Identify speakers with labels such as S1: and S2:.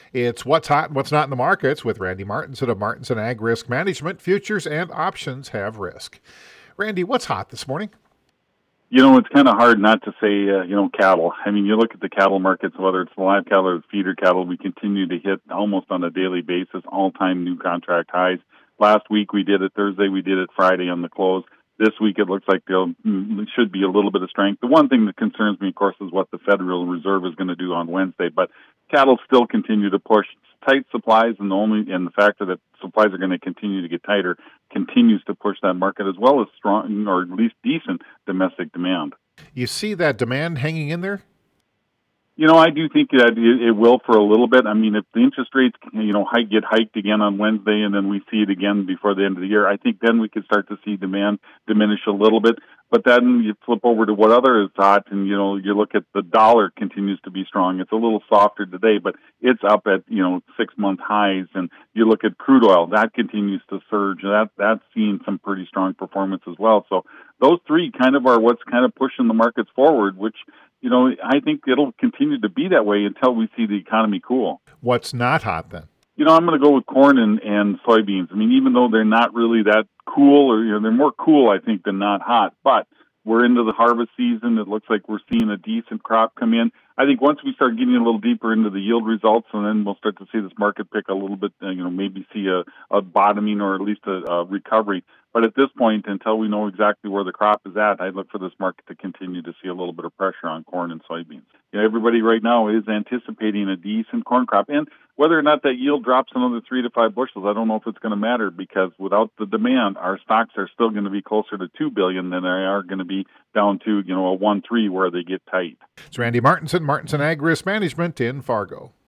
S1: It's What's Hot and What's Not in the Markets with Randy Martinson of Martinson Ag Risk Management. Futures and options have risk. Randy, what's hot this morning?
S2: It's kind of hard not to say, cattle. I mean, you look at the cattle markets, whether it's the live cattle or the feeder cattle, we continue to hit almost on a daily basis all-time new contract highs. Last week we did it Thursday, we did it Friday on the close. This week it looks like there should be a little bit of strength. The one thing that concerns me, of course, is what the Federal Reserve is going to do on Wednesday. But cattle still continue to push tight supplies, and the factor that supplies are going to continue to get tighter continues to push that market, as well as strong or at least decent domestic demand.
S1: You see that demand hanging in there?
S2: I do think that it will for a little bit. I mean, if the interest rates, get hiked again on Wednesday and then we see it again before the end of the year, I think then we could start to see demand diminish a little bit. But then you flip over to what other is hot, and, you look at the dollar continues to be strong. It's a little softer today, but it's up at, 6-month highs. And you look at crude oil, that continues to surge. That's seen some pretty strong performance as well. So those three kind of are what's kind of pushing the markets forward, which, I think it'll continue to be that way until we see the economy cool.
S1: What's not hot then?
S2: I'm going to go with corn and soybeans. I mean, even though they're not really that cool, or, they're more cool, I think, than not hot. But we're into the harvest season. It looks like we're seeing a decent crop come in. I think once we start getting a little deeper into the yield results, and then we'll start to see this market pick a little bit, maybe see a bottoming or at least a recovery. But at this point, until we know exactly where the crop is at, I look for this market to continue to see a little bit of pressure on corn and soybeans. Everybody right now is anticipating a decent corn crop. And whether or not that yield drops another 3 to 5 bushels, I don't know if it's going to matter, because without the demand, our stocks are still going to be closer to 2 billion than they are going to be down to, a 1.3 where they get tight.
S1: It's Randy Martinson, Martinson Ag Risk Management in Fargo.